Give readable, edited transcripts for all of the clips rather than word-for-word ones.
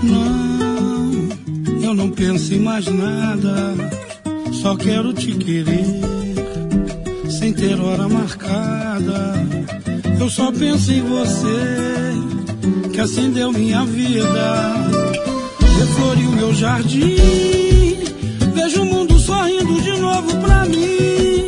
Não, eu não penso em mais nada, só quero te querer, sem ter hora marcada. Eu só penso em você, que acendeu minha vida, refloriu meu jardim. Vejo o mundo sorrindo de novo pra mim.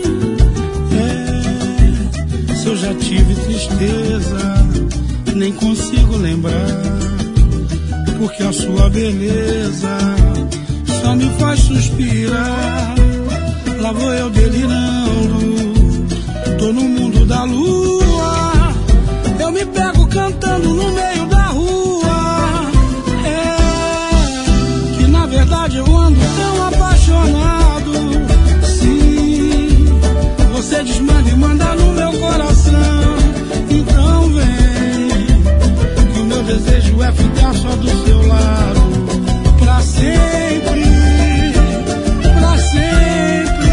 Se eu já tive tristeza, nem consigo lembrar, porque a sua beleza só me faz suspirar. Lá vou eu delirando, tô no mundo da lua. Eu me pego cantando no meio da rua. Que na verdade eu ando tão apaixonado. Sim, você desmanda e manda no meu coração. Então vem, que o meu desejo é ficar só do seu lado, pra sempre, pra sempre.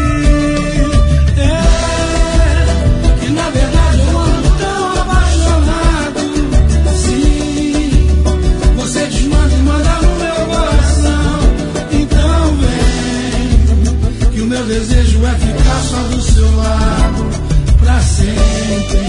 Que na verdade eu ando tão apaixonado. Sim, você desmanda e manda no meu coração. Então vem, que o meu desejo é ficar só do seu lado, pra sempre.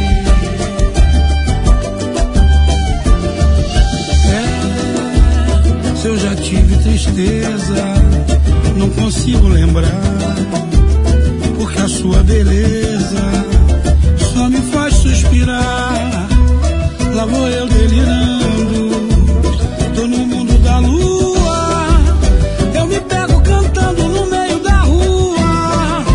Se eu já tive tristeza, não consigo lembrar, porque a sua beleza só me faz suspirar. Lá vou eu delirando, tô no mundo da lua. Eu me pego cantando no meio da rua.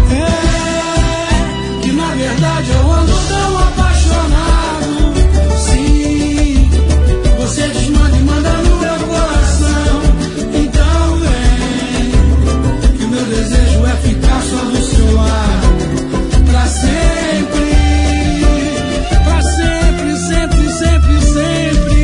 Que na verdade eu ando tão apaixonado. Sim, você desmanda e manda no meu coração. Então vem, que o meu desejo é ficar só do seu lado, pra sempre, pra sempre, sempre, sempre, sempre.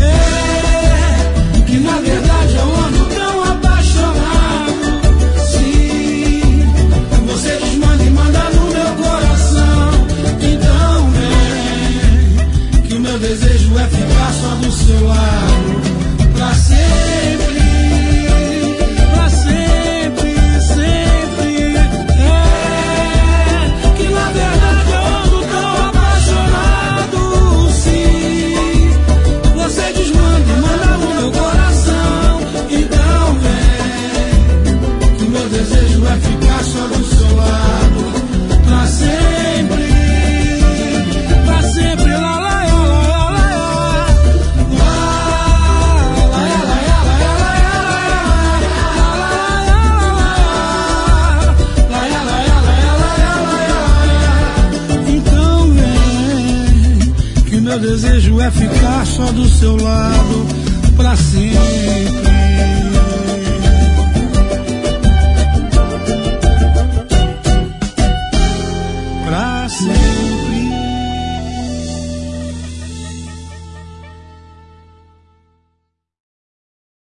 Que na verdade eu ando tão apaixonado. Sim, você desmanda e manda no meu coração. Então vem, que o meu desejo é ficar só do seu lado, pra sempre, pra sempre, sempre. Que na verdade eu ando tão apaixonado. Sim, você desmanda e manda no meu coração. Então vem, que o meu desejo é ficar só do seu lado, pra sempre, pra sempre. Lá, lá, lá, lá, então vem, que o meu desejo é ficar só do seu lado, pra sempre.